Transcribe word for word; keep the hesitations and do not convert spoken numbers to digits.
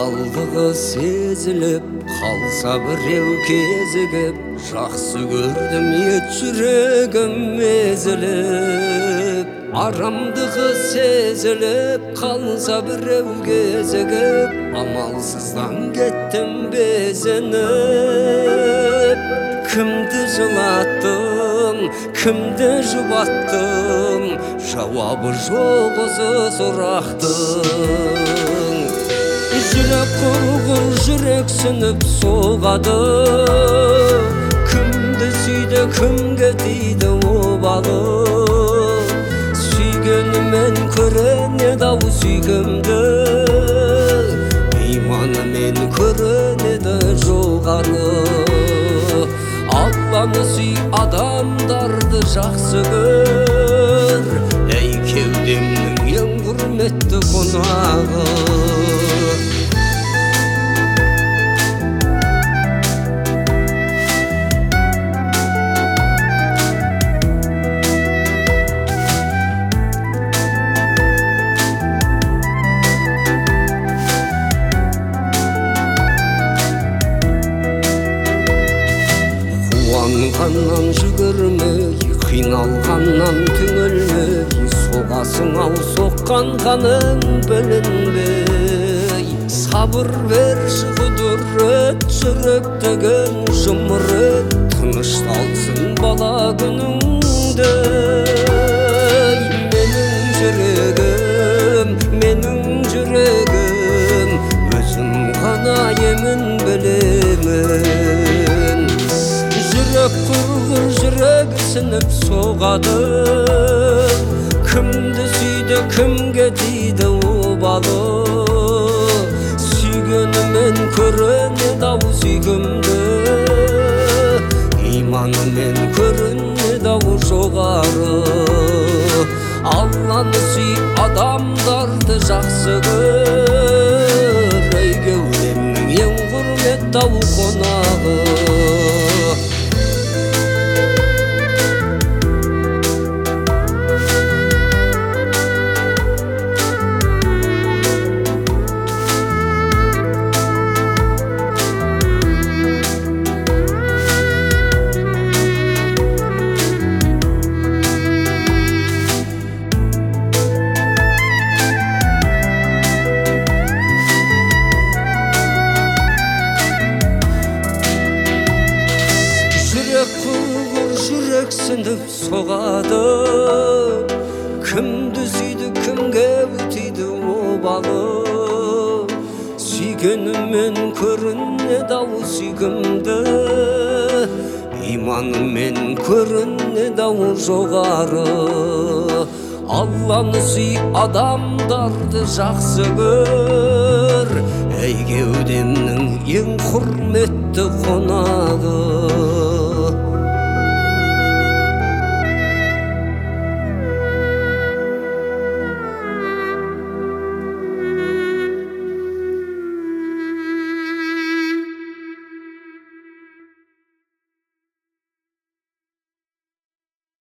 адалдығы сезіліп, қалса біреу кезігіп, жақсы көрдім ет жүрегім езіліп. Арамдығы сезіліп, қалса біреу кезігіп, амалсыздан кеттім безініп. Кімді жылаттым, кімді жұбаттым, жауабы жоқ осы сұрақтың. Жүрек құрғыр, жүрексініп соғады, кімді сүйді, кімге тиді обалы. Сүйгенімен көрінеді-ау сүйгімді, иманымен көрінеді жоғары. Алланы сүй, адамдарды жақсы көр, ей кеудемнің ең құрметті қонағы. Қуанғаннан жүгірмей, қиналғаннан түңілмей, соғасың ау соққан қаның білінбей. Сабыр берші құдірет, жүректеген жұмырет, тынышталсын бала күніңде. Менің жүрегім, менің жүрегім, өзім ғана емін білемін. Жүрек құрғыр, жүрексініп соғады, кімді сүйді, кімге тиді обалы. Сүйгенімен көрінеді-ау сүйгімді, иманымен көрінеді-ау жоғары. Алланы сүй, адамдарды жақсы көр, ей кеудемнің ең құрметті-ау қонағы. Жүрексініп соғады, кімді сүйді, кімге тиді обалы. Сүйгенімен көрінеді-ау сүйгімді, иманымен көрінеді-ау жоғары. Алланы сүй, адамдарды жақсы көр, ей кеудемнің ең құрметті қонағы.